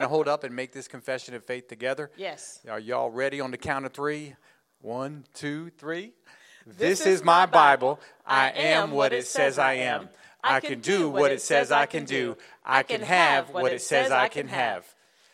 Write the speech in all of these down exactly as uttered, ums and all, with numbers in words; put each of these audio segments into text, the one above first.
Hold up and make this confession of faith together. Yes. Are y'all ready on the count of three? One, two, three. This, This is my Bible. I am what it says I am. I can do what it says I can do. I can have what it says I can have.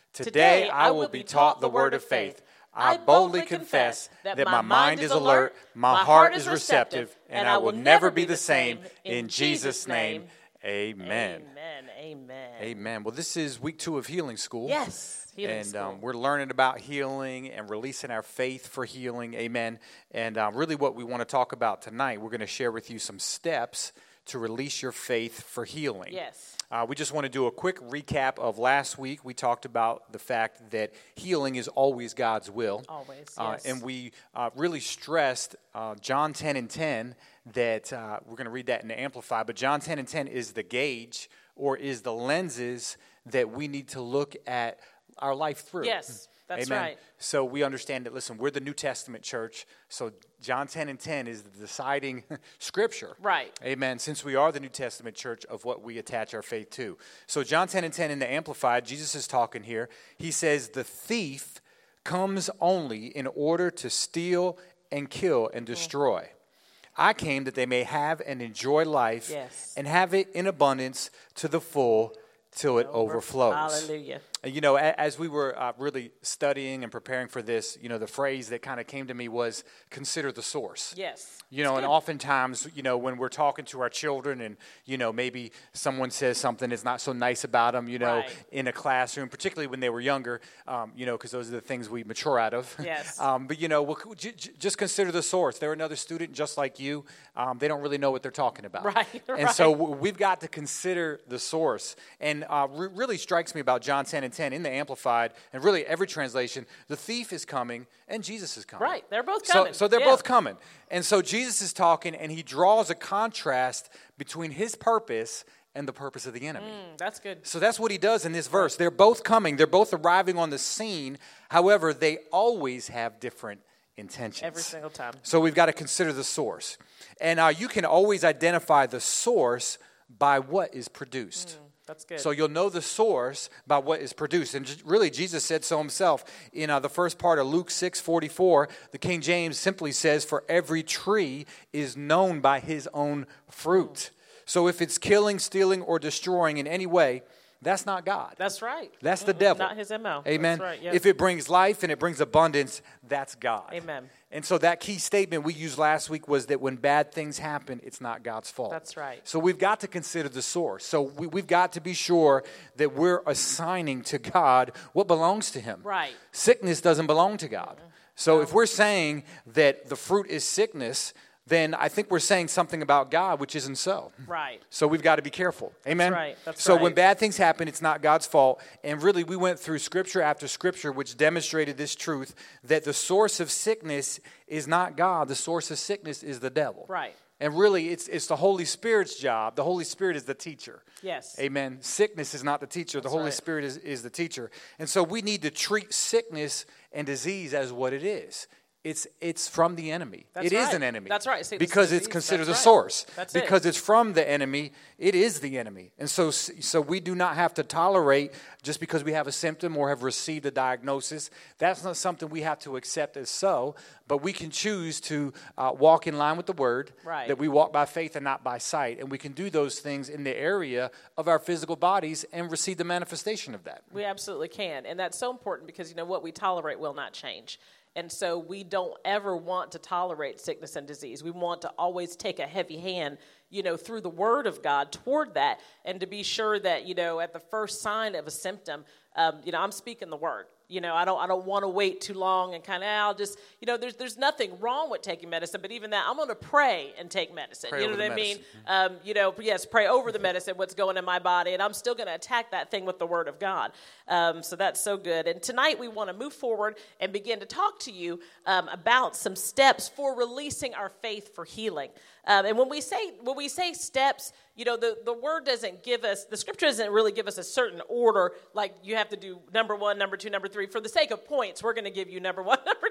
Today I will be taught the word of faith. I boldly confess that my mind is alert, my heart is receptive, and I will never be the same. In Jesus' name, amen. Amen. Amen. Amen. Well, this is week two of Healing School. Yes. Healing and School. um, we're learning about healing and releasing our faith for healing. Amen. And uh, really what we want to talk about tonight, we're going to share with you some steps to release your faith for healing. Yes. Uh, we just want to do a quick recap of last week. We talked about the fact that healing is always God's will. Always, uh, yes. And we uh, really stressed uh, John ten and ten, that uh, we're going to read that in the Amplified, but John ten and ten is the gauge or is the lenses that we need to look at our life through. Yes, that's Amen. right. So we understand that, listen, we're the New Testament church, so John ten and ten is the deciding scripture. Right. Amen. Since we are the New Testament church of what we attach our faith to. So John ten and ten in the Amplified, Jesus is talking here. He says, the thief comes only in order to steal and kill and destroy. I came that they may have and enjoy life, yes, and have it in abundance to the full till it Over. overflows. Hallelujah. And, you know, as we were uh, really studying and preparing for this, you know, the phrase that kind of came to me was consider the source. Yes. You know, and oftentimes, you know, when we're talking to our children and, you know, maybe someone says something that's not so nice about them, you know, right, in a classroom, particularly when they were younger, um, you know, because those are the things we mature out of. Yes. um, but, you know, we'll, j- j- just consider the source. They're another student just like you. Um, they don't really know what they're talking about. Right, And right. so w- we've got to consider the source. And uh, re- really strikes me about John ten and ten in the Amplified, and really every translation, the thief is coming and Jesus is coming. Right, they're both So, coming. so they're Yeah. both coming. And so Jesus is talking, and he draws a contrast between his purpose and the purpose of the enemy. Mm, that's good. So that's what he does in this verse. They're both coming. They're both arriving on the scene. However, they always have different intentions. Every single time. So we've got to consider the source. And uh, you can always identify the source by what is produced. Mm, that's good. So you'll know the source by what is produced. And just, really, Jesus said so himself. In uh, the first part of Luke six forty-four, the King James simply says, for every tree is known by his own fruit. Mm. So if it's killing, stealing, or destroying in any way, that's not God. That's right. That's the Mm-mm, devil. Not his M O. Amen. That's right, yes. If it brings life and it brings abundance, that's God. Amen. And so that key statement we used last week was that when bad things happen, it's not God's fault. That's right. So we've got to consider the source. So we, we've got to be sure that we're assigning to God what belongs to him. Right. Sickness doesn't belong to God. Mm-hmm. So no. if we're saying that the fruit is sickness, then I think we're saying something about God which isn't so. Right. So we've got to be careful. Amen? That's right. That's so right. when bad things happen, it's not God's fault. And really, we went through scripture after scripture which demonstrated this truth, that the source of sickness is not God. The source of sickness is the devil. Right. And really, it's it's the Holy Spirit's job. The Holy Spirit is the teacher. Yes. Amen. Sickness is not the teacher. That's the Holy right. Spirit is, is the teacher. And so we need to treat sickness and disease as what it is. It's it's from the enemy. That's It is right. an enemy. That's right. See, this because is it's disease. considered That's the right. source. That's it. because it's from the enemy, it is the enemy. And so so we do not have to tolerate just because we have a symptom or have received a diagnosis. That's not something we have to accept as so, but we can choose to uh, walk in line with the word, Right. that we walk by faith and not by sight. And we can do those things in the area of our physical bodies and receive the manifestation of that. We absolutely can. And that's so important because, you know, what we tolerate will not change. And so we don't ever want to tolerate sickness and disease. We want to always take a heavy hand, you know, through the word of God toward that, and to be sure that, you know, at the first sign of a symptom, um, you know, I'm speaking the word. You know, I don't I don't want to wait too long and kind of, I'll just, you know, there's there's nothing wrong with taking medicine, but even that, I'm going to pray and take medicine. Pray you know over what I the mean? medicine. Um, you know, yes, pray over the medicine, what's going in my body, and I'm still going to attack that thing with the word of God. Um, so that's so good. And tonight we want to move forward and begin to talk to you um, about some steps for releasing our faith for healing. Um, and when we say when we say steps, you know, the, the word doesn't give us, the scripture doesn't really give us a certain order, like you have to do number one, number two, number three. For the sake of points, we're going to give you number one, number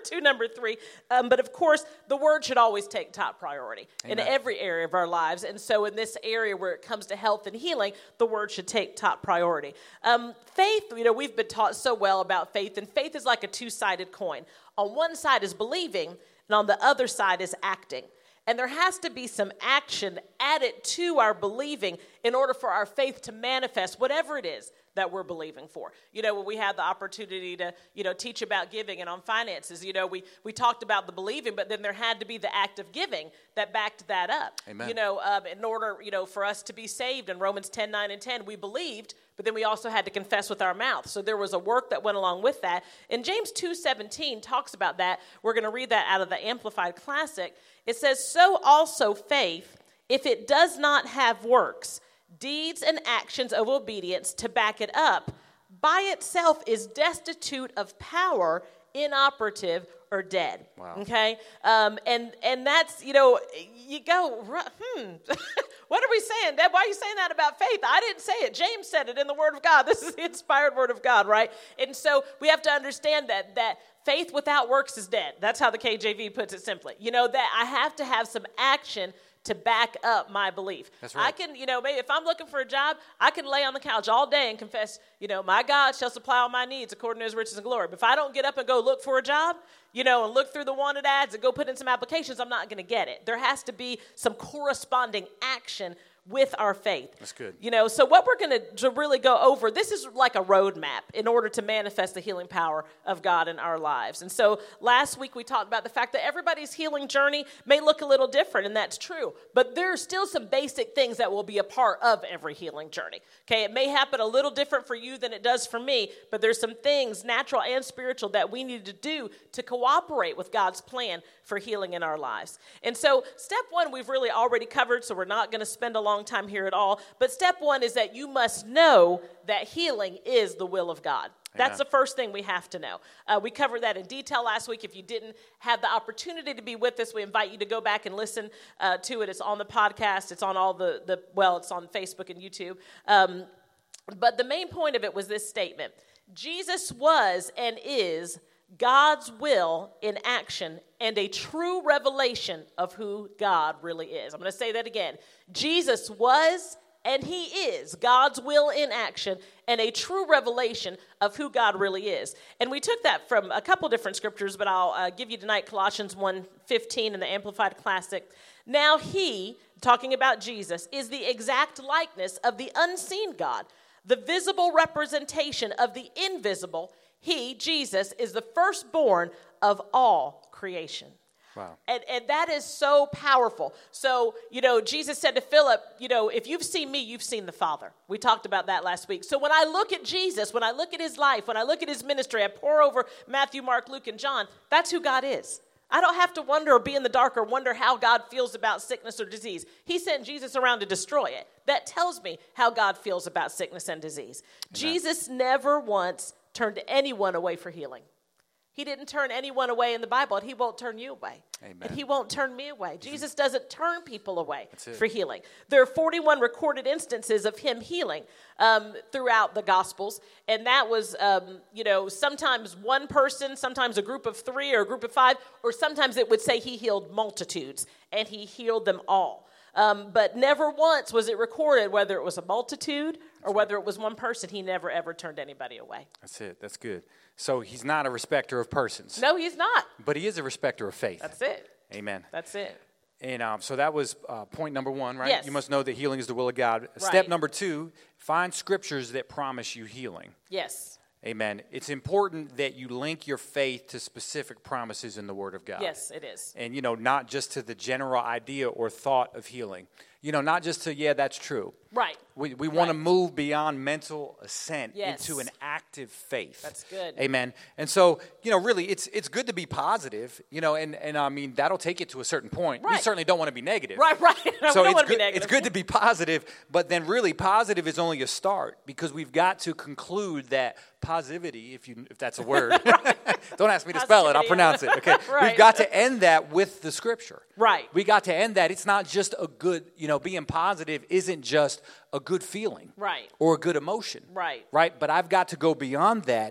to number three. Um, but of course, the word should always take top priority Amen. In every area of our lives. And so in this area where it comes to health and healing, the word should take top priority. Um, faith, you know, we've been taught so well about faith, and faith is like a two-sided coin. On one side is believing, and on the other side is acting. And there has to be some action added to our believing in order for our faith to manifest whatever it is that we're believing for. You know, when we had the opportunity to, you know, teach about giving and on finances, you know, we, we talked about the believing, but then there had to be the act of giving that backed that up. Amen. You know, um, in order, you know, for us to be saved in Romans ten, nine, and ten, we believed, but then we also had to confess with our mouth. So there was a work that went along with that. And James two seventeen talks about that. We're going to read that out of the Amplified Classic. It says, so also faith, if it does not have works, deeds and actions of obedience to back it up, by itself is destitute of power, inoperative, or dead. Wow. Okay? Um, and, and that's, you know, you go, hmm, what are we saying? Deb, why are you saying that about faith? I didn't say it. James said it in the Word of God. This is the inspired Word of God, right? And so we have to understand that, that faith without works is dead. That's how the K J V puts it simply. You know, that I have to have some action to back up my belief. That's right. I can, you know, maybe if I'm looking for a job, I can lay on the couch all day and confess, you know, my God shall supply all my needs according to his riches and glory. But if I don't get up and go look for a job, you know, and look through the wanted ads and go put in some applications, I'm not going to get it. There has to be some corresponding action with our faith. That's good. You know, so what we're going to really go over, this is like a roadmap in order to manifest the healing power of God in our lives. And so last week we talked about the fact that everybody's healing journey may look a little different, and that's true. But there are still some basic things that will be a part of every healing journey. Okay, it may happen a little different for you than it does for me, but there's some things, natural and spiritual, that we need to do to cooperate with God's plan for healing in our lives. And so step one we've really already covered, so we're not going to spend a long time here at all. But step one is that you must know that healing is the will of God. That's Amen. the first thing we have to know. Uh, we covered that in detail last week. If you didn't have the opportunity to be with us, we invite you to go back and listen uh, to it. It's on the podcast. It's on all the, the well, it's on Facebook and YouTube. Um, but the main point of it was this statement. Jesus was and is God's will in action and a true revelation of who God really is. I'm going to say that again. Jesus was and he is God's will in action and a true revelation of who God really is. And we took that from a couple different scriptures, but I'll uh, give you tonight Colossians one fifteen in the Amplified Classic. Now he, talking about Jesus, is the exact likeness of the unseen God, the visible representation of the invisible. He, Jesus, is the firstborn of all creation. Wow. And, and that is so powerful. So, you know, Jesus said to Philip, you know, if you've seen me, you've seen the Father. We talked about that last week. So when I look at Jesus, when I look at his life, when I look at his ministry, I pour over Matthew, Mark, Luke, and John, that's who God is. I don't have to wonder or be in the dark or wonder how God feels about sickness or disease. He sent Jesus around to destroy it. That tells me how God feels about sickness and disease. Amen. Jesus never once turned anyone away for healing. He didn't turn anyone away in the Bible, and he won't turn you away. Amen. And he won't turn me away. Jesus doesn't turn people away That's it. For healing. There are forty-one recorded instances of him healing um, throughout the Gospels, and that was, um, you know, sometimes one person, sometimes a group of three or a group of five, or sometimes it would say he healed multitudes, and he healed them all. Um, but never once was it recorded, whether it was a multitude or whether it was one person, he never, ever turned anybody away. That's it. That's good. So he's not a respecter of persons. No, he's not. But he is a respecter of faith. That's it. Amen. That's it. And um, so that was uh, point number one, right? Yes. You must know that healing is the will of God. Right. Step number two, find scriptures that promise you healing. Yes. Amen. It's important that you link your faith to specific promises in the Word of God. Yes, it is. And, you know, not just to the general idea or thought of healing. You know, not just to, yeah, that's true. Right. We we want Right. to move beyond mental assent Yes. into an active faith. That's good. Amen. And so, you know, really, it's it's good to be positive, you know, and, and I mean, that'll take it to a certain point. We Right. certainly don't want to be negative. Right, right. No, So we don't it's want to good, be negative. it's good to be positive, but then really positive is only a start because we've got to conclude that positivity, if you if that's a word, don't ask me to spell it, I'll Positivity. pronounce it. Okay, Right. We've got to end that with the Scripture. Right. We got to end that. It's not just a good, you know, being positive isn't just a good feeling. Right. Or a good emotion. Right. Right? But I've got to go beyond that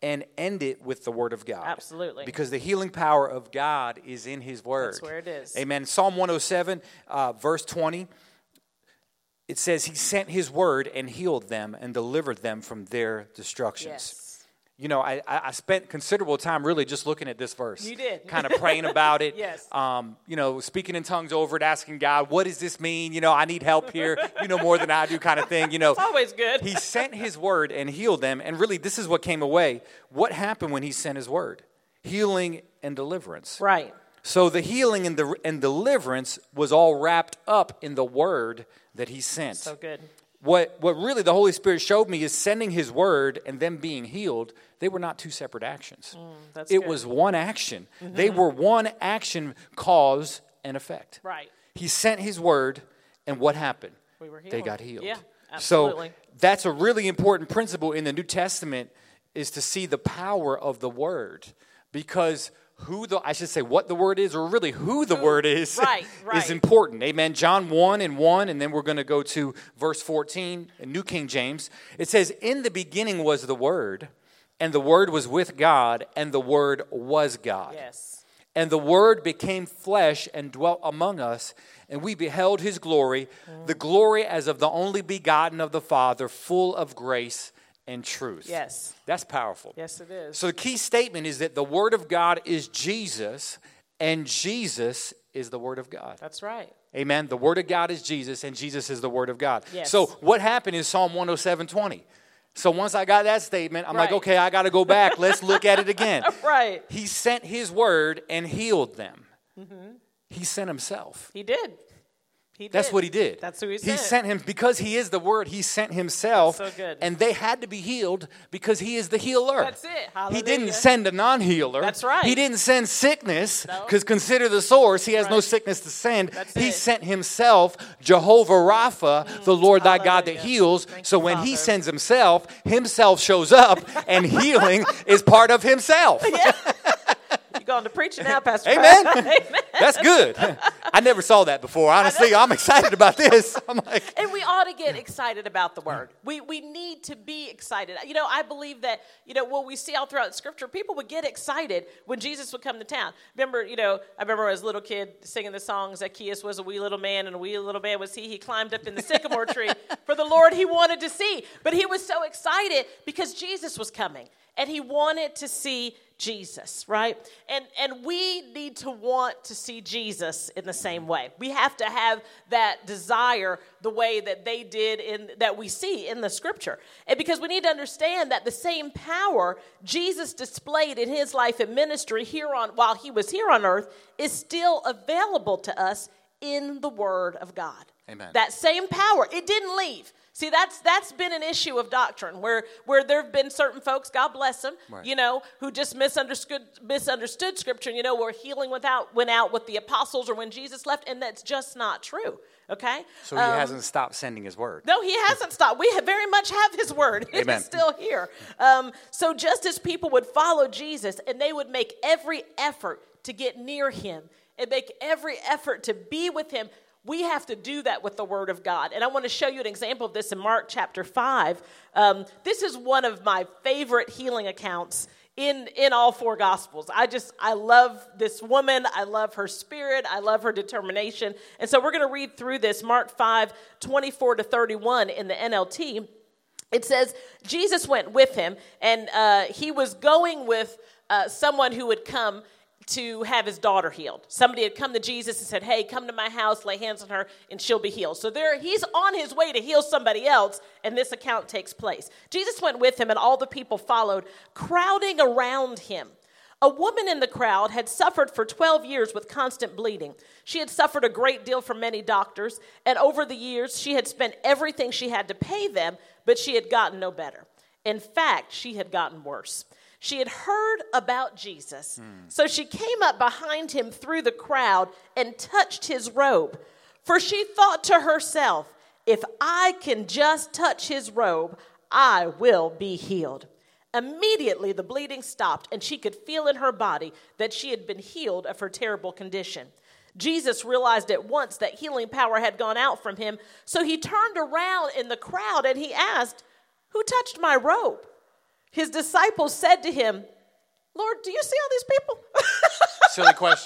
and end it with the word of God. Absolutely. Because the healing power of God is in his word. That's where it is. Amen. Psalm one oh seven, uh, verse twenty, it says, he sent his word and healed them and delivered them from their destructions. Yes. You know, I, I spent considerable time really just looking at this verse. You did. Kind of praying about it. Yes. Um, you know, speaking in tongues over it, asking God, what does this mean? You know, I need help here. You know more than I do kind of thing. You know, it's always good. he sent his word and healed them. And really, this is what came away. What happened when he sent his word? Healing and deliverance. Right. So the healing and the and deliverance was all wrapped up in the word that he sent. So good. What what really the Holy Spirit showed me is sending his word and them being healed, they were not two separate actions. Mm, that's it good. was one action. Mm-hmm. They were one action, cause and effect. Right. He sent his word, and what happened? We were healed. They got healed. Yeah, absolutely. So that's a really important principle in the New Testament, is to see the power of the word. Because who the, I should say what the word is, or really who the who, word is, right, right. is important. Amen. John one and one, and then we're going to go to verse fourteen in New King James. It says, in the beginning was the Word, and the Word was with God, and the Word was God. Yes. And the Word became flesh and dwelt among us, and we beheld his glory, mm. the glory as of the only begotten of the Father, full of grace and truth. Yes. That's powerful. Yes, it is. So the key statement is that the Word of God is Jesus, and Jesus is the Word of God. That's right. Amen. The Word of God is Jesus, and Jesus is the Word of God. Yes. So what happened is Psalm one oh seven twenty. So once I got that statement, I'm right. like, okay, I got to go back. Let's look at it again. Right. He sent his word and healed them. Mm-hmm. He sent himself. He did. He did. That's what he did. That's who he He sent. sent him because he is the word. He sent himself. That's so good. And they had to be healed because he is the healer. That's it. Hallelujah. He didn't send a non-healer. That's right. He didn't send sickness because no. consider the source. He has right. no sickness to send. That's he it. sent himself, Jehovah Rapha, mm. the Lord thy God that heals. Thank so you, when Father. he sends himself, himself shows up, and healing is part of himself. Yeah. You're going to preaching now, Pastor. Amen. Amen. That's good. I never saw that before. Honestly, I'm excited about this. I'm like, and we ought to get excited about the word. We we need to be excited. You know, I believe that, you know, what we see all throughout Scripture, people would get excited when Jesus would come to town. Remember, you know, I remember as a little kid singing the song, Zacchaeus was a wee little man, and a wee little man was he. He climbed up in the sycamore tree for the Lord he wanted to see. But he was so excited because Jesus was coming, and he wanted to see Jesus, right? And and we need to want to see Jesus in the same way. We have to have that desire the way that they did in that we see in the Scripture. And because we need to understand that the same power Jesus displayed in his life and ministry here on while he was here on earth is still available to us in the Word of God. Amen. That same power, it didn't leave. See, that's that's been an issue of doctrine where, where there have been certain folks, God bless them, right. you know, who just misunderstood misunderstood Scripture, you know, where healing without went out with the apostles or when Jesus left, and that's just not true, okay? So he um, hasn't stopped sending his word. No, he hasn't stopped. We have very much have his word. It Amen. is still here. Um, so just as people would follow Jesus and they would make every effort to get near him and make every effort to be with him, we have to do that with the Word of God. And I want to show you an example of this in Mark chapter five. Um, this is one of my favorite healing accounts in, in all four Gospels. I just, I love this woman. I love her spirit. I love her determination. And so we're going to read through this, Mark five, twenty-four to thirty-one in the N L T. It says, Jesus went with him, and uh, he was going with uh, someone who would come to have his daughter healed. Somebody had come to Jesus and said, hey, come to my house, lay hands on her, and she'll be healed. So there, he's on his way to heal somebody else, and this account takes place. Jesus went with him, and all the people followed, crowding around him. A woman in the crowd had suffered for twelve years with constant bleeding. She had suffered a great deal from many doctors, and over the years, she had spent everything she had to pay them, but she had gotten no better. In fact, she had gotten worse. She had heard about Jesus, mm. so she came up behind him through the crowd and touched his robe. For she thought to herself, if I can just touch his robe, I will be healed. Immediately the bleeding stopped, and she could feel in her body that she had been healed of her terrible condition. Jesus realized at once that healing power had gone out from him, so he turned around in the crowd and he asked, who touched my robe? His disciples said to him, Lord, do you see all these people? Silly question.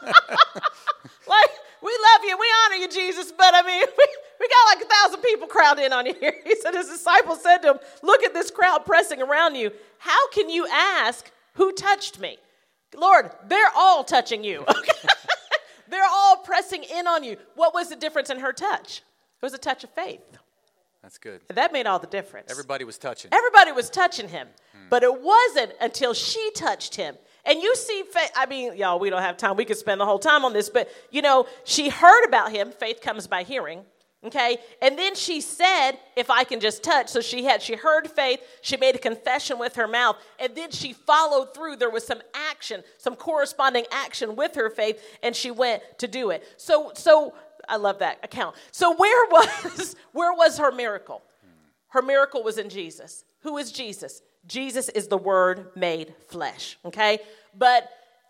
Like, we love you, we honor you, Jesus, but I mean, we, we got like a thousand people crowded in on you here. He said, his disciples said to him, look at this crowd pressing around you. How can you ask who touched me? Lord, they're all touching you. Okay? They're all pressing in on you. What was the difference in her touch? It was a touch of faith. That's good. That made all the difference. Everybody was touching. Everybody was touching him. Hmm. But it wasn't until she touched him. And you see, faith, I mean, y'all, we don't have time. We could spend the whole time on this. But, you know, she heard about him. Faith comes by hearing. Okay? And then she said, if I can just touch. So she had, she heard faith. She made a confession with her mouth. And then she followed through. There was some action, some corresponding action with her faith. And she went to do it. So, so I love that account. So where was, where was her miracle? Her miracle was in Jesus. Who is Jesus? Jesus is the Word made flesh, okay? But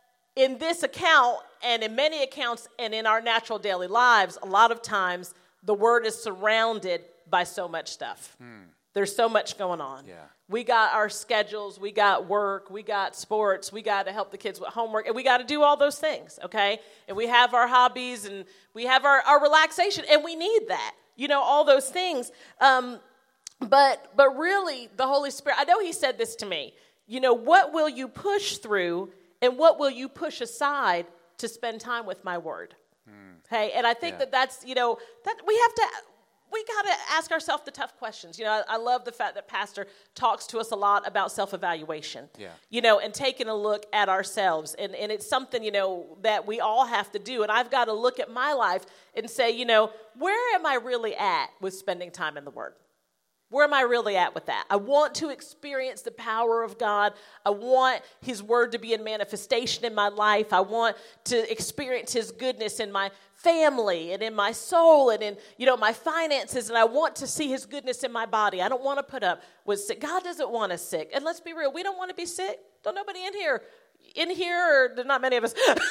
in this account, and in many accounts, and in our natural daily lives, a lot of times the Word is surrounded by so much stuff. Hmm. There's so much going on. Yeah. We got our schedules, we got work, we got sports, we got to help the kids with homework, and we got to do all those things, okay? And we have our hobbies, and we have our, our relaxation, and we need that, you know, all those things. Um But but really, the Holy Spirit, I know he said this to me. You know, what will you push through and what will you push aside to spend time with my word? Mm. Hey, and I think yeah. that that's, you know, that we have to, we got to ask ourselves the tough questions. You know, I, I love the fact that Pastor talks to us a lot about self-evaluation. Yeah. You know, and taking a look at ourselves. And, and it's something, you know, that we all have to do. And I've got to look at my life and say, you know, where am I really at with spending time in the Word? Where am I really at with that? I want to experience the power of God. I want his word to be in manifestation in my life. I want to experience his goodness in my family and in my soul and in, you know, my finances. And I want to see his goodness in my body. I don't want to put up with sick. God doesn't want us sick. And let's be real, we don't want to be sick. Don't nobody in here. In here, or there's not many of us,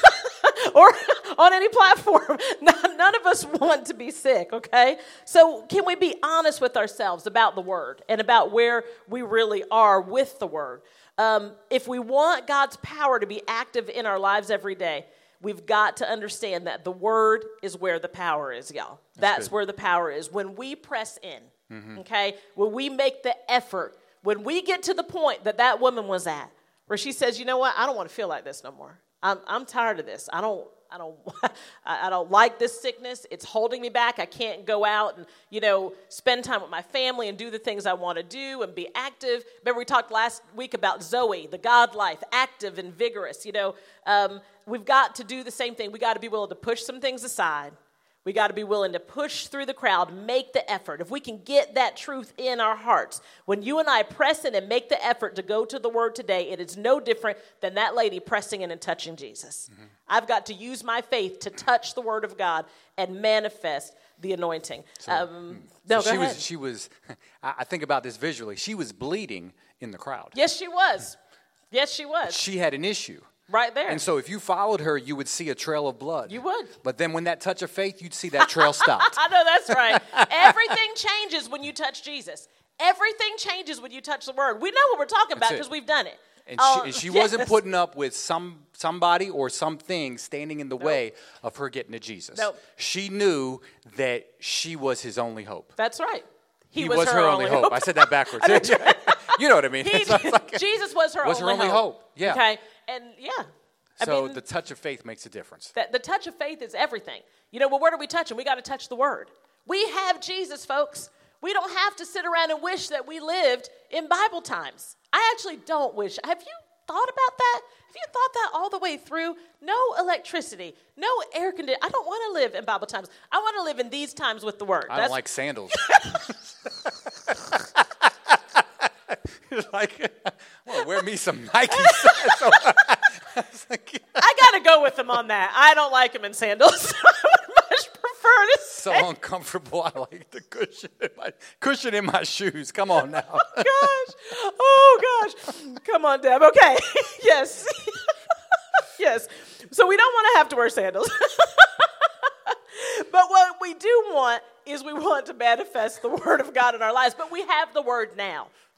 or on any platform, none of us want to be sick, okay? So can we be honest with ourselves about the word and about where we really are with the word? Um, if we want God's power to be active in our lives every day, we've got to understand that the word is where the power is, y'all. That's, That's where the power is. When we press in, mm-hmm. okay, when we make the effort, when we get to the point that that woman was at, where she says, you know what, I don't want to feel like this no more. I'm I'm tired of this. I don't I don't I don't like this sickness. It's holding me back. I can't go out and, you know, spend time with my family and do the things I want to do and be active. Remember we talked last week about Zoe, the God life, active and vigorous. You know, um, we've got to do the same thing. We got to be willing to push some things aside. We got to be willing to push through the crowd, make the effort. If we can get that truth in our hearts, when you and I press in and make the effort to go to the Word today, it is no different than that lady pressing in and touching Jesus. Mm-hmm. I've got to use my faith to touch the Word of God and manifest the anointing. So, um, no, so go she ahead. was. She was. I think about this visually. She was bleeding in the crowd. Yes, she was. Yes, she was. She had an issue. Right there. And so if you followed her, you would see a trail of blood. You would. But then when that touch of faith, you'd see that trail stopped. I know, that's right. Everything changes when you touch Jesus. Everything changes when you touch the Word. We know what we're talking about because we've done it. And she, um, and she yes. wasn't putting up with some somebody or something standing in the nope. way of her getting to Jesus. Nope. She knew that she was his only hope. That's right. He, he was, was her, her only hope. hope. I said that backwards. You know what I mean? He, so like, Jesus was her was only, her only hope. hope. Yeah. Okay. And yeah. I so mean, the touch of faith makes a difference. The, the touch of faith is everything. You know, well, where do we touch him? We got to touch the Word. We have Jesus, folks. We don't have to sit around and wish that we lived in Bible times. I actually don't wish. Have you thought about that? Have you thought that all the way through? No electricity, no air conditioning. I don't want to live in Bible times. I want to live in these times with the Word. I That's... don't like sandals. Like, well, wear me some Nike. So, I, like, I got to go with them on that. I don't like them in sandals. I would much prefer to so say. Uncomfortable. I like the cushion in my, cushion in my shoes. Come on now. Oh, gosh. Oh, gosh. Come on, Deb. Okay. Yes. Yes. So we don't want to have to wear sandals. But what we do want is we want to manifest the Word of God in our lives. But we have the Word now.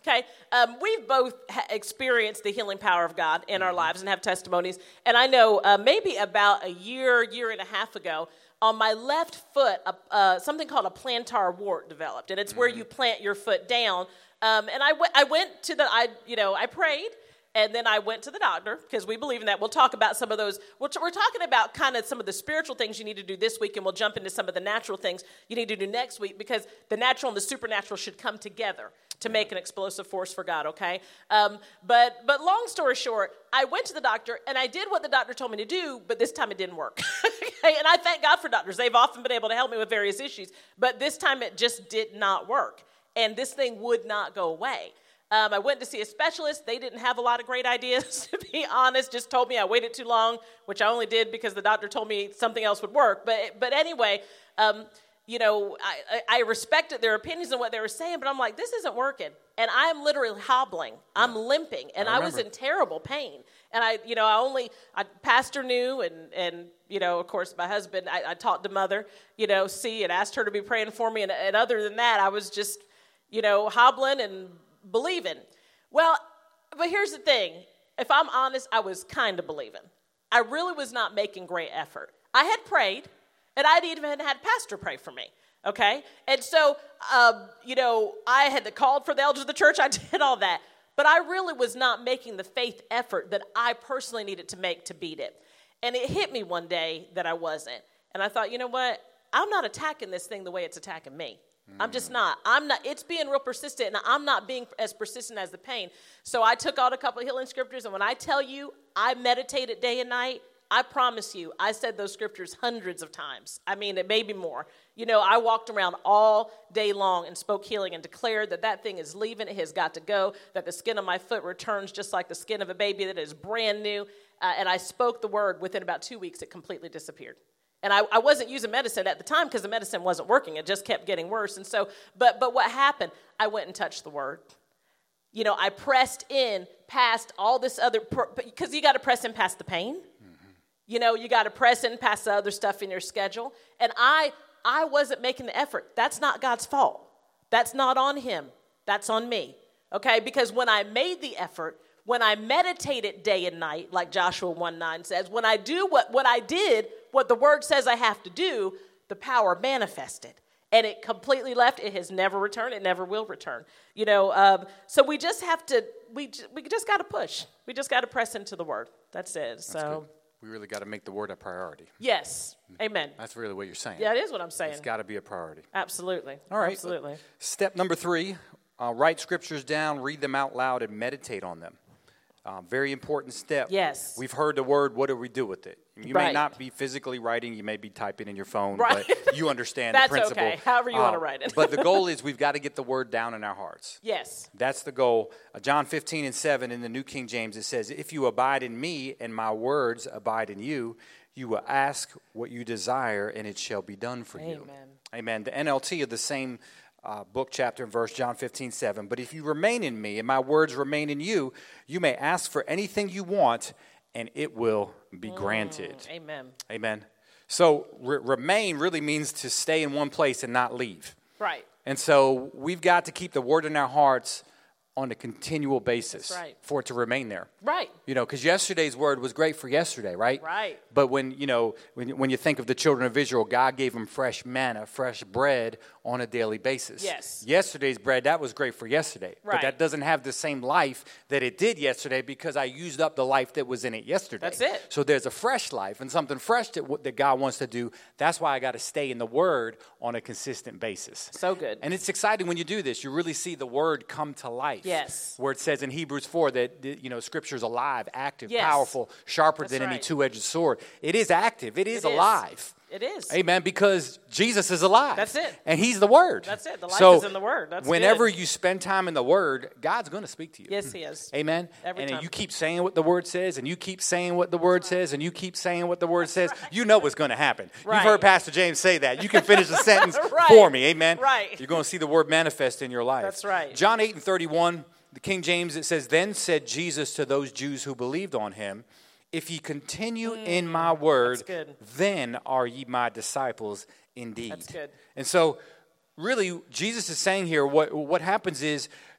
Okay, um, we've both ha- experienced the healing power of God in our lives and have testimonies. And I know uh, maybe about a year, year and a half ago, on my left foot, uh, uh, something called a plantar wart developed, and it's mm-hmm. where you plant your foot down. Um, and I, w- I went to the, I you know, I prayed. And then I went to the doctor because we believe in that. We'll talk about some of those. We're, t- we're talking about kind of some of the spiritual things you need to do this week, and we'll jump into some of the natural things you need to do next week, because the natural and the supernatural should come together to make an explosive force for God, okay? Um, but but long story short, I went to the doctor, and I did what the doctor told me to do, but this time it didn't work. Okay? And I thank God for doctors. They've often been able to help me with various issues, but this time it just did not work, and this thing would not go away. Um, I went to see a specialist. They didn't have a lot of great ideas, to be honest. Just told me I waited too long, which I only did because the doctor told me something else would work. But but anyway, um, you know, I, I respected their opinions and what they were saying, but I'm like, this isn't working. And I'm literally hobbling. I'm limping, and I, I was in terrible pain. And I, you know, I only, I, pastor knew, and, and you know, of course, my husband, I, I talked to mother, you know, see, and asked her to be praying for me. And, and other than that, I was just, you know, hobbling and believing. Well, but here's the thing. If I'm honest, I was kind of believing. I really was not making great effort. I had prayed, and I'd even had pastor pray for me, okay? And so, um, you know, I had called for the elders of the church. I did all that. But I really was not making the faith effort that I personally needed to make to beat it. And it hit me one day that I wasn't. And I thought, you know what? I'm not attacking this thing the way it's attacking me. I'm just not. I'm not. It's being real persistent, and I'm not being as persistent as the pain. So I took out a couple of healing scriptures, and when I tell you I meditated day and night, I promise you, I said those scriptures hundreds of times. I mean, it may be more. You know, I walked around all day long and spoke healing and declared that that thing is leaving. It has got to go, that the skin of my foot returns just like the skin of a baby, that is brand new. Uh, and I spoke the word. Within about two weeks, it completely disappeared. And I, I wasn't using medicine at the time because the medicine wasn't working. It just kept getting worse. And so, but but what happened? I went and touched the word. You know, I pressed in past all this other, because you got to press in past the pain. Mm-hmm. You know, you got to press in past the other stuff in your schedule. And I I wasn't making the effort. That's not God's fault. That's not on him. That's on me. Okay? Because when I made the effort, when I meditated day and night, like Joshua one nine says, when I do what, what I did, what the word says I have to do, the power manifested. And it completely left. It has never returned. It never will return. You know, um, so we just have to, we, we just got to push. We just got to press into the word. That's it. That's so good. We really got to make the word a priority. Yes. Amen. That's really what you're saying. Yeah, it is what I'm saying. It's got to be a priority. Absolutely. All right. Absolutely. Step number three, uh, write scriptures down, read them out loud, and meditate on them. Uh, very important step. Yes. We've heard the word. What do we do with it? You right. may not be physically writing. You may be typing in your phone. Right. But you understand That's the principle. okay. However you uh, want to write it. But the goal is we've got to get the word down in our hearts. Yes. That's the goal. Uh, John fifteen and seven in the New King James, it says, if you abide in me and my words abide in you, you will ask what you desire and it shall be done for Amen. you. Amen. The N L T of the same Uh, book, chapter, and verse, John fifteen, seven. But if you remain in me and my words remain in you, you may ask for anything you want, and it will be granted. Mm, amen. Amen. So re- remain really means to stay in one place and not leave. Right. And so we've got to keep the word in our hearts on a continual basis. That's right. For it to remain there. Right. You know, because yesterday's word was great for yesterday, right? Right. But when, you know, when, when you think of the children of Israel, God gave them fresh manna, fresh bread on a daily basis. Yes. Yesterday's bread, that was great for yesterday. Right. But that doesn't have the same life that it did yesterday because I used up the life that was in it yesterday. That's it. So there's a fresh life and something fresh that, that God wants to do. That's why I got to stay in the word on a consistent basis. So good. And it's exciting when you do this. You really see the word come to life. Yes. Where it says in Hebrews four that, you know, Scripture's alive, active, yes. powerful, sharper That's than right. any two-edged sword. It is active. It is It is. alive. It is. Amen. Because Jesus is alive. That's it. And he's the Word. That's it. The life so is in the Word. That's whenever good. you spend time in the Word, God's going to speak to you. Yes, he is. Amen. Every and time. you keep saying what the Word says, and you keep saying what the Word right. says, and you keep saying what the Word That's says, right. you know what's going to happen. Right. You've heard Pastor James say that. You can finish the sentence right. for me. Amen. Right. You're going to see the Word manifest in your life. That's right. John eight and thirty-one, the King James, it says, then said Jesus to those Jews who believed on him, if ye continue mm, in my word, then are ye my disciples indeed. That's good. And so, really, Jesus is saying here, what, what happens is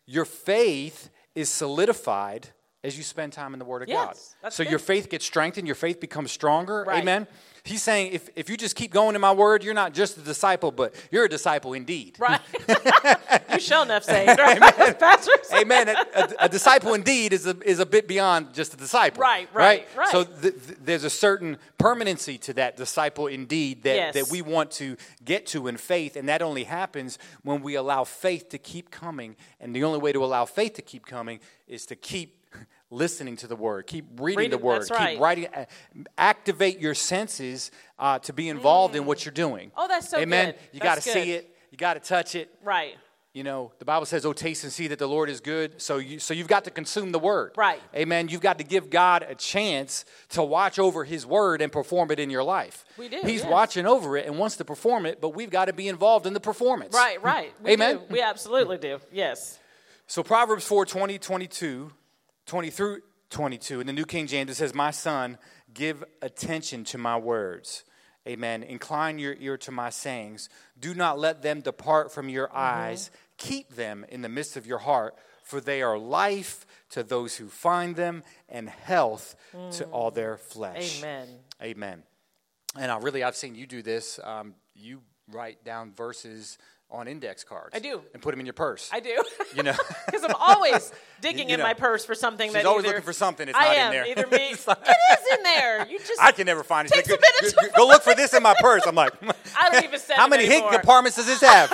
your faith is solidified as you spend time in the Word of yes, God. That's so good. your faith gets strengthened, your faith becomes stronger. Right. Amen. He's saying if, if you just keep going in my Word, you're not just a disciple, but you're a disciple indeed. Right. You shall enough saved. Right? Amen. Pastors. Amen. A, a, a disciple indeed is a, is a bit beyond just a disciple. Right, right, right. So th- th- there's a certain permanency to that disciple indeed that, Yes. that we want to get to in faith. And that only happens when we allow faith to keep coming. And the only way to allow faith to keep coming is to keep listening to the Word, keep reading Read the it, Word, that's keep right. writing, uh, activate your senses uh, to be involved in what you're doing. Oh, that's so Amen. good. You got to That's see good. it. You got to touch it. Right. You know, the Bible says, "Oh, taste and see that the Lord is good." So, you, so you've got to consume the Word. Right. Amen. You've got to give God a chance to watch over His Word and perform it in your life. We do, He's yes. watching over it and wants to perform it, but we've got to be involved in the performance. Right, right. We Amen. do. We absolutely do. Yes. So Proverbs four, twenty, twenty-two, twenty through twenty-two, in the New King James, it says, "My son, give attention to my words. Amen. Incline your ear to my sayings. Do not let them depart from your mm-hmm. eyes. Keep them in the midst of your heart, for they are life to those who find them and health mm. to all their flesh." Amen. Amen. And I really, I've seen you do this. Um, you write down verses on index cards. I do. And put them in your purse. I do. You know. Because I'm always digging You in know, my purse for something She's that always either, looking for something that's I not am, in there. Either me. It is in there. You just. I can never find it. Takes Go, a minute go, to go look for this in my purse. I'm like, I don't even send how them many hidden anymore. compartments does this have?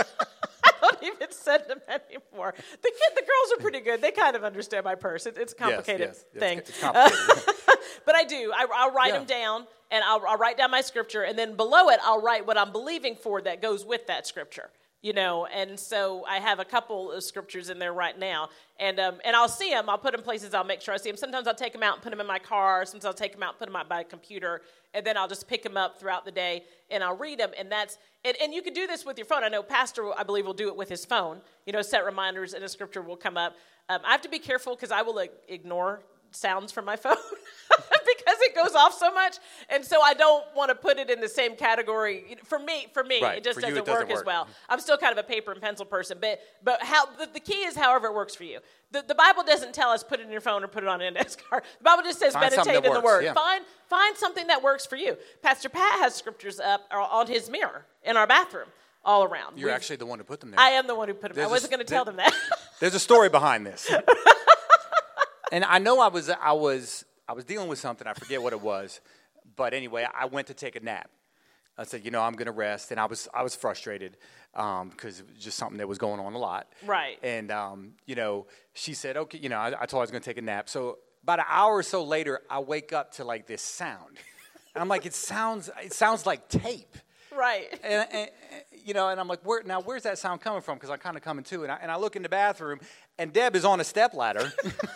I don't even send them anymore. The kid, the girls are pretty good. They kind of understand my purse. It, it's a complicated yes, yes, thing. It's, it's complicated. But I do. I, I'll write Yeah. them down, and I'll, I'll write down my scripture, and then below it, I'll write what I'm believing for that goes with that scripture. You know, and so I have a couple of scriptures in there right now, and um, and I'll see them. I'll put them places. I'll make sure I see them. Sometimes I'll take them out and put them in my car. Sometimes I'll take them out and put them out by a computer, and then I'll just pick them up throughout the day, and I'll read them. And that's and, and you can do this with your phone. I know Pastor, I believe, will do it with his phone. You know, set reminders, and a scripture will come up. Um, I have to be careful because I will like, ignore sounds from my phone because it goes off so much, and so I don't want to put it in the same category. For me, for me, Right. it just For you, doesn't, it doesn't work, as work. well. I'm still kind of a paper and pencil person, but but how the, the key is however it works for you. The, the Bible doesn't tell us put it in your phone or put it on an index card. The Bible just says Find something meditate that in the works, Word. yeah. Find find something that works for you. Pastor Pat has scriptures up on his mirror in our bathroom all around. You're We've- actually the one who put them there. I am the one who put them. There's I a wasn't s- going to tell there- them that. There's a story behind this. And I know I was I was I was dealing with something. I forget what it was, but anyway, I went to take a nap. I said, you know, I'm going to rest, and I was I was frustrated because um, it was just something that was going on a lot. Right. And um, you know, she said, okay, you know, I, I told her I was going to take a nap. So about an hour or so later, I wake up to like this sound. And I'm like, it sounds it sounds like tape. Right. And, and, and, you know, and I'm like, where now? Where's that sound coming from? Because I'm kind of coming to, and I, and I look in the bathroom, and Deb is on a stepladder,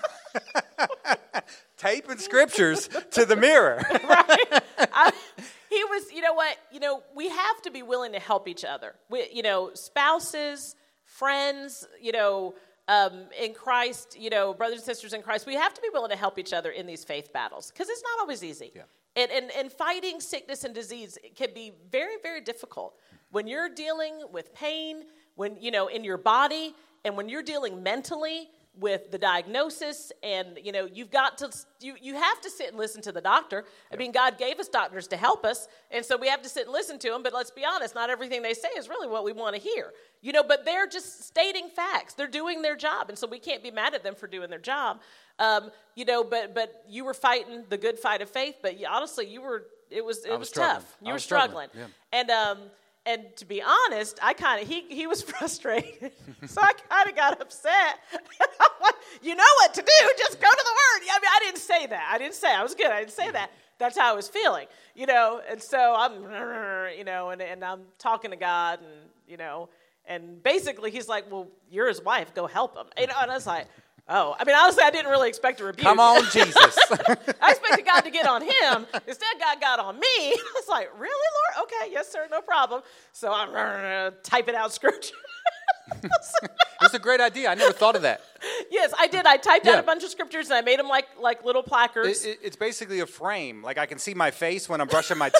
taping scriptures to the mirror. Right. I, he was, you know what? You know, we have to be willing to help each other. We, you know, spouses, friends, you know, um, in Christ, you know, brothers and sisters in Christ, we have to be willing to help each other in these faith battles because it's not always easy. Yeah. And, and, and fighting sickness and disease can be very, very difficult. When you're dealing with pain, when, you know, in your body, and when you're dealing mentally with the diagnosis, and, you know, you've got to, you, you have to sit and listen to the doctor. I mean, God gave us doctors to help us, and so we have to sit and listen to them, but let's be honest, not everything they say is really what we want to hear. You know, but they're just stating facts. They're doing their job, and so we can't be mad at them for doing their job. Um, you know, but but you were fighting the good fight of faith, but you, honestly, you were, it was, it I was, was struggling. tough. You I were was struggling. struggling, And, um, and to be honest, I kind of, he, he was frustrated. So I kind of got upset. I'm like, you know what to do. Just go to the Word. I mean, I didn't say that. I didn't say I was good. I didn't say that. That's how I was feeling, you know. And so I'm, you know, and, and I'm talking to God, and, you know, and basically he's like, well, you're his wife. Go help him. You know, and I was like, oh. I mean, honestly, I didn't really expect a rebuke. Come on, Jesus. I expected God to get on him. Instead, God got on me. I was like, really, Lord? Okay, yes, sir, no problem. So I'm uh, typing out scripture. It's a great idea. I never thought of that. Yes, I did. I typed out Yeah. a bunch of scriptures, and I made them like like little placards. It, it, it's basically a frame. Like I can see my face when I'm brushing my teeth.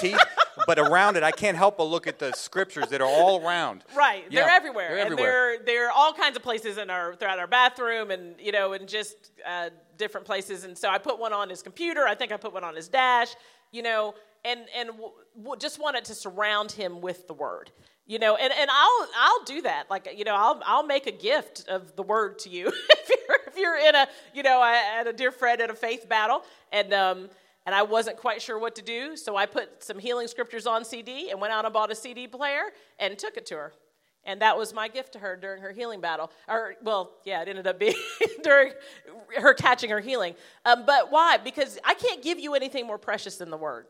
but around it, I can't help but look at the scriptures that are all around. Right, Yeah, they're everywhere, they're and everywhere. they're they're all kinds of places in our throughout our bathroom, and you know, and just uh, different places. And so I put one on his computer. I think I put one on his dash. You know, and and w- w- just wanted to surround him with the word. You know, and, and I'll I'll do that. Like, you know, I'll I'll make a gift of the word to you if you're if you're in a you know I had a dear friend at a faith battle, and um and I wasn't quite sure what to do, so I put some healing scriptures on C D and went out and bought a C D player and took it to her, and that was my gift to her during her healing battle. Or well, yeah, it ended up being during her catching her healing. Um, but why? Because I can't give you anything more precious than the word.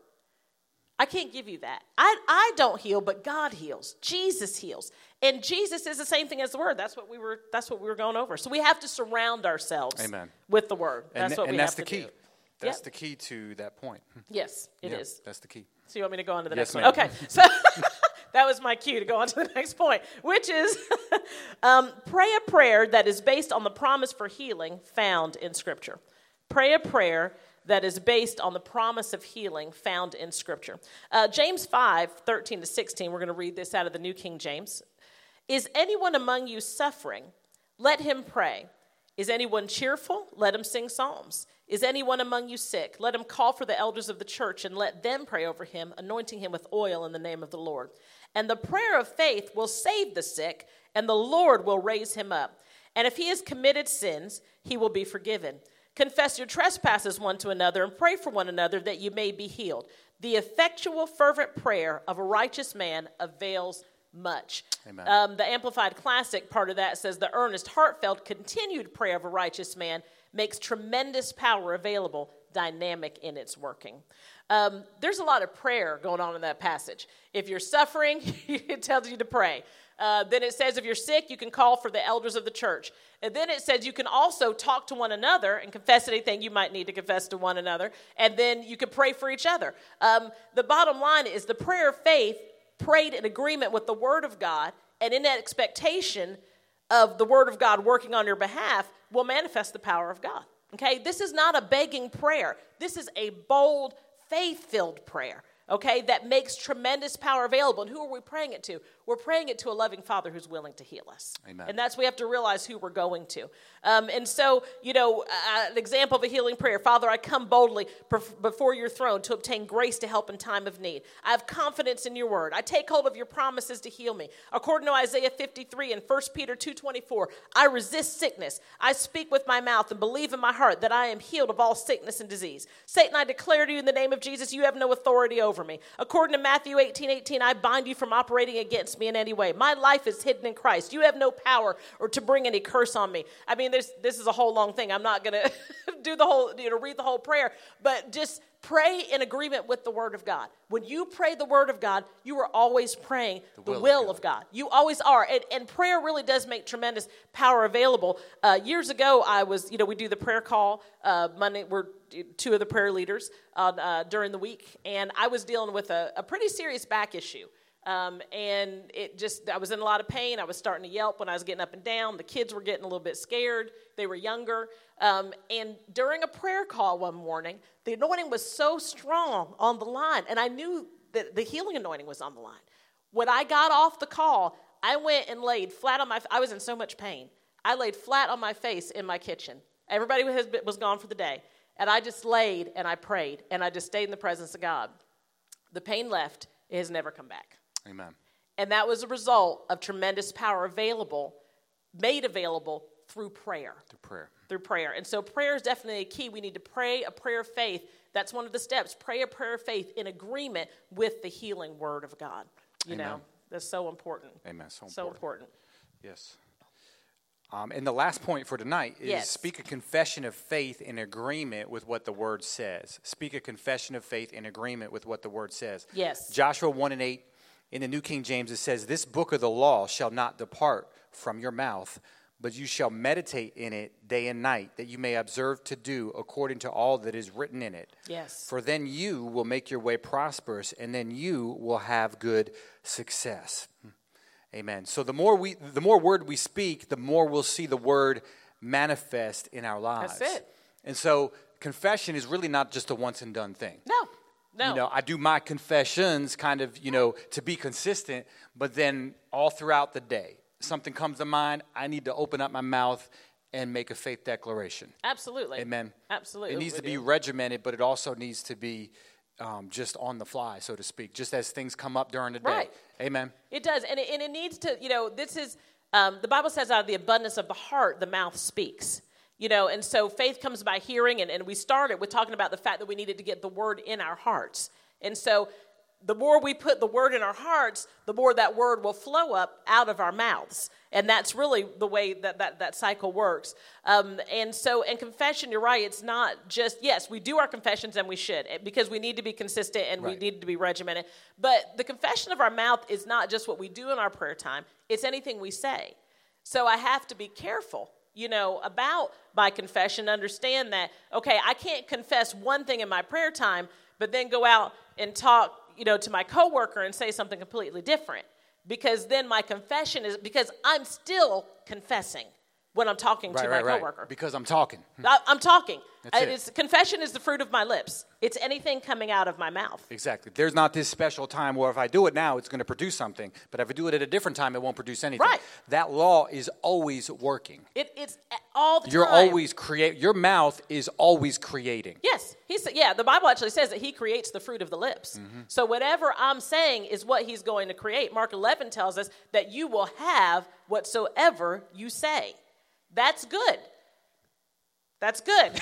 I can't give you that. I, I don't heal, but God heals. Jesus heals. And Jesus is the same thing as the word. That's what we were that's what we were going over. So we have to surround ourselves Amen. with the word. That's and what and we that's have the to key. do. That's Yep. the key to that point. Yes, it yeah, is. That's the key. So you want me to go on to the Yes, next ma'am. one? Okay. So that was my cue to go on to the next point, which is um, pray a prayer that is based on the promise for healing found in Scripture. Pray a prayer that is based on the promise of healing found in Scripture. Uh, James five, thirteen to sixteen, we're going to read this out of the New King James. Is anyone among you suffering? Let him pray. Is anyone cheerful? Let him sing psalms. Is anyone among you sick? Let him call for the elders of the church and let them pray over him, anointing him with oil in the name of the Lord. And the prayer of faith will save the sick, and the Lord will raise him up. And if he has committed sins, he will be forgiven. Confess your trespasses one to another and pray for one another that you may be healed. The effectual, fervent prayer of a righteous man avails much. Amen. Um, the Amplified Classic part of that says, the earnest, heartfelt, continued prayer of a righteous man makes tremendous power available, dynamic in its working. Um, there's a lot of prayer going on in that passage. If you're suffering, it tells you to pray. Uh, then it says if you're sick, you can call for the elders of the church. And then it says you can also talk to one another and confess anything you might need to confess to one another. And then you can pray for each other. Um, the bottom line is the prayer of faith prayed in agreement with the word of God and in that expectation of the word of God working on your behalf will manifest the power of God. Okay? This is not a begging prayer. This is a bold, faith-filled prayer. Okay, that makes tremendous power available. And who are we praying it to? We're praying it to a loving Father who's willing to heal us. Amen. And that's, we have to realize who we're going to. Um, and so, you know, uh, an example of a healing prayer. Father, I come boldly before your throne to obtain grace to help in time of need. I have confidence in your word. I take hold of your promises to heal me. According to Isaiah fifty-three and First Peter two twenty-four, I resist sickness. I speak with my mouth and believe in my heart that I am healed of all sickness and disease. Satan, I declare to you in the name of Jesus, you have no authority over me. According to Matthew eighteen eighteen, I bind you from operating against me in any way. My life is hidden in Christ. You have no power or to bring any curse on me. I mean, there's, this is a whole long thing. I'm not going to do the whole, you know, read the whole prayer, but just pray in agreement with the word of God. When you pray the word of God, you are always praying the, the will, will of, God. of God. You always are. And, and prayer really does make tremendous power available. Uh, years ago, I was, you know, we do the prayer call uh, Monday. We're two of the prayer leaders uh, uh, during the week. And I was dealing with a, a pretty serious back issue. Um, and it just, I was in a lot of pain. I was starting to yelp when I was getting up and down. The kids were getting a little bit scared. They were younger. Um, and during a prayer call one morning, the anointing was so strong on the line. And I knew that the healing anointing was on the line. When I got off the call, I went and laid flat on my, I was in so much pain. I laid flat on my face in my kitchen. Everybody was, was gone for the day. And I just laid and I prayed. And I just stayed in the presence of God. The pain left. It has never come back. Amen. And that was a result of tremendous power available, made available through prayer. Through prayer. Through prayer. And so prayer is definitely a key. We need to pray a prayer of faith. That's one of the steps. Pray a prayer of faith in agreement with the healing word of God. You Amen. know, that's so important. Amen. So important. So important. Yes. Um, and the last point for tonight is yes. speak a confession of faith in agreement with what the word says. Speak a confession of faith in agreement with what the word says. Yes. Joshua one and eight. In the New King James, it says, this book of the law shall not depart from your mouth, but you shall meditate in it day and night, that you may observe to do according to all that is written in it. Yes. For then you will make your way prosperous, and then you will have good success. Amen. So the more we, the more word we speak, the more we'll see the word manifest in our lives. That's it. And so confession is really not just a once and done thing. No. No. You know, I do my confessions kind of, you know, to be consistent, but then all throughout the day, something comes to mind, I need to open up my mouth and make a faith declaration. Absolutely. Amen. Absolutely. It needs we to be do. regimented, but it also needs to be um, just on the fly, so to speak, just as things come up during the day. Right. Amen. It does. And it, and it needs to, you know, this is, um, the Bible says out of the abundance of the heart, the mouth speaks. You know, and so faith comes by hearing, and, and we started with talking about the fact that we needed to get the word in our hearts. And so the more we put the word in our hearts, the more that word will flow up out of our mouths. And that's really the way that that, that cycle works. Um, and so in confession, you're right, it's not just, yes, we do our confessions, and we should, because we need to be consistent and Right. we need to be regimented. But the confession of our mouth is not just what we do in our prayer time, it's anything we say. So I have to be careful, you know, about my confession, understand that, okay, I can't confess one thing in my prayer time, but then go out and talk, you know, to my coworker and say something completely different. Because then my confession is, because I'm still confessing when I'm talking Right, to right, my right. coworker. Because I'm talking. I, I'm talking. That's it. It's, confession is the fruit of my lips. It's anything coming out of my mouth. Exactly. There's not this special time where if I do it now, it's going to produce something. But if I do it at a different time, it won't produce anything. Right. That law is always working. It, it's all the You're time. always create. Your mouth is always creating. Yes, he said. Yeah, the Bible actually says that he creates the fruit of the lips. Mm-hmm. So whatever I'm saying is what he's going to create. Mark eleven tells us that you will have whatsoever you say. That's good. That's good.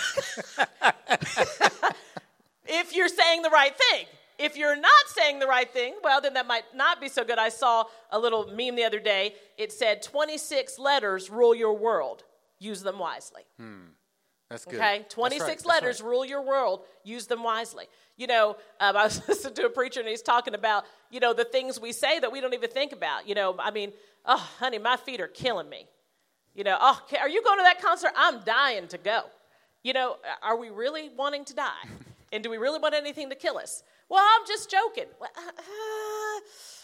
If you're saying the right thing. If you're not saying the right thing, well, then that might not be so good. I saw a little meme the other day. It said, twenty-six letters rule your world. Use them wisely. Hmm. That's good. Okay, That's twenty-six right. That's letters right. rule your world. Use them wisely. You know, um, I was listening to a preacher, and he's talking about, you know, the things we say that we don't even think about. You know, I mean, oh, honey, my feet are killing me. You know, oh, are you going to that concert? I'm dying to go. You know, are we really wanting to die? And do we really want anything to kill us? Well, I'm just joking. Well, uh,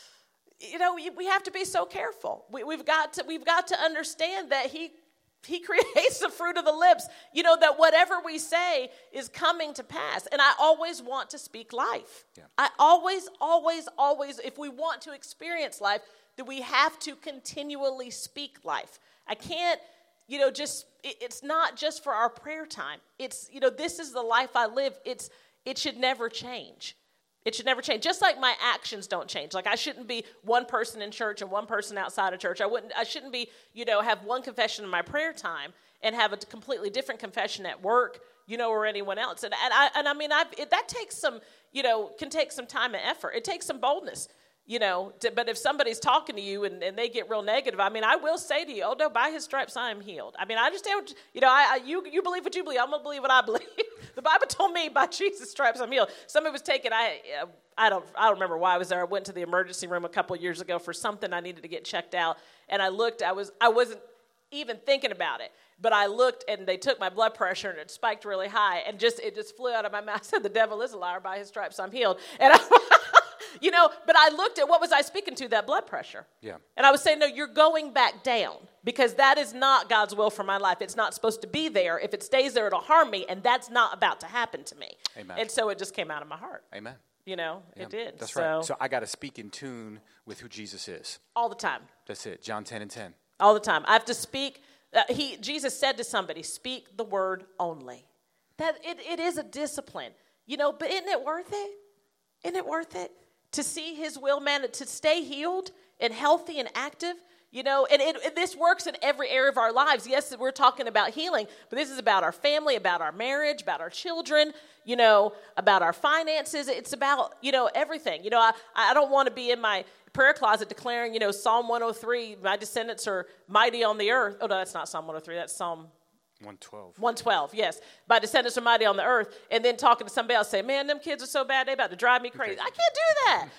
you know, we have to be so careful. We, we've got to we've got to understand that he he creates the fruit of the lips. You know, that whatever we say is coming to pass. And I always want to speak life. Yeah. I always, always, always, if we want to experience life, then we have to continually speak life. I can't, you know, just, it, it's not just for our prayer time. It's, you know, this is the life I live. It's, it should never change. It should never change. Just like my actions don't change. Like I shouldn't be one person in church and one person outside of church. I wouldn't, I shouldn't be, you know, have one confession in my prayer time and have a completely different confession at work, you know, or anyone else. And, and I, and I mean, I've, it, that takes some, you know, can take some time and effort. It takes some boldness. You know, to, but if somebody's talking to you and, and they get real negative, I mean, I will say to you, oh, no, by his stripes I am healed. I mean, I understand, what, you know, I, I you you believe what you believe. I'm going to believe what I believe. The Bible told me by Jesus' stripes I'm healed. Somebody was taken, I uh, I don't I don't remember why I was there. I went to the emergency room a couple of years ago for something I needed to get checked out. And I looked, I, was, I wasn't even thinking about it. But I looked, and they took my blood pressure, and it spiked really high. And just it just flew out of my mouth. I said, the devil is a liar. By his stripes I'm healed. And I... You know, but I looked at what was I speaking to, that blood pressure. Yeah. And I was saying, no, you're going back down because that is not God's will for my life. It's not supposed to be there. If it stays there, it'll harm me, and that's not about to happen to me. Amen. And so it just came out of my heart. Amen. You know, Yeah, it did. That's so, right. So I got to speak in tune with who Jesus is. all the time. That's it. John ten and ten. All the time. I have to speak. Uh, he Jesus said to somebody, speak the word only. That it, it is a discipline. You know, but isn't it worth it? Isn't it worth it? To see his will, man, to stay healed and healthy and active, you know, and it, it, this works in every area of our lives. Yes, we're talking about healing, but this is about our family, about our marriage, about our children, you know, about our finances. It's about, you know, everything. You know, I, I don't want to be in my prayer closet declaring, you know, Psalm one oh three, my descendants are mighty on the earth. Oh, no, that's not Psalm one oh three. That's Psalm one twelve. one twelve, yes. My descendants are mighty on the earth. And then talking to somebody else, say, man, them kids are so bad, they about to drive me crazy. I can't do that.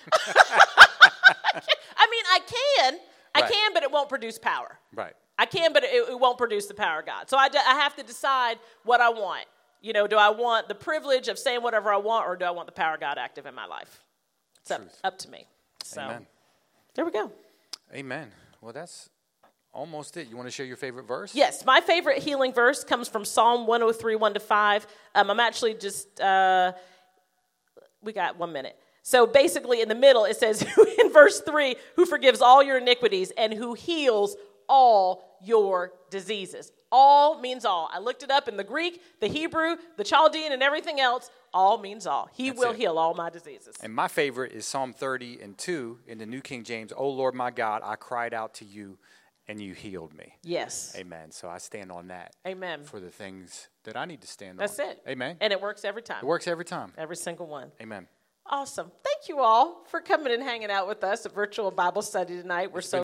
I, can't. I mean, I can. I Right. can, but it won't produce power. Right. I can, but it, it won't produce the power of God. So I, I have to decide what I want. You know, do I want the privilege of saying whatever I want, or do I want the power of God active in my life? It's up, up to me. So Amen. there we go. Amen. Well, that's almost it. You want to share your favorite verse? Yes, my favorite healing verse comes from Psalm one oh three, one to five. Um, I'm actually just, uh, we got one minute. So basically in the middle, it says in verse three, who forgives all your iniquities and who heals all your diseases. All means all. I looked it up in the Greek, the Hebrew, the Chaldean, and everything else. All means all. He That's will it. heal all my diseases. And my favorite is Psalm thirty and two in the New King James. O Lord my God, I cried out to you and you healed me. Yes. Amen. So I stand on that. Amen. For the things that I need to stand That's on. That's it. Amen. And it works every time. It works every time. Every single one. Amen. Awesome. Thank you all for coming and hanging out with us at Virtual Bible Study tonight. We're so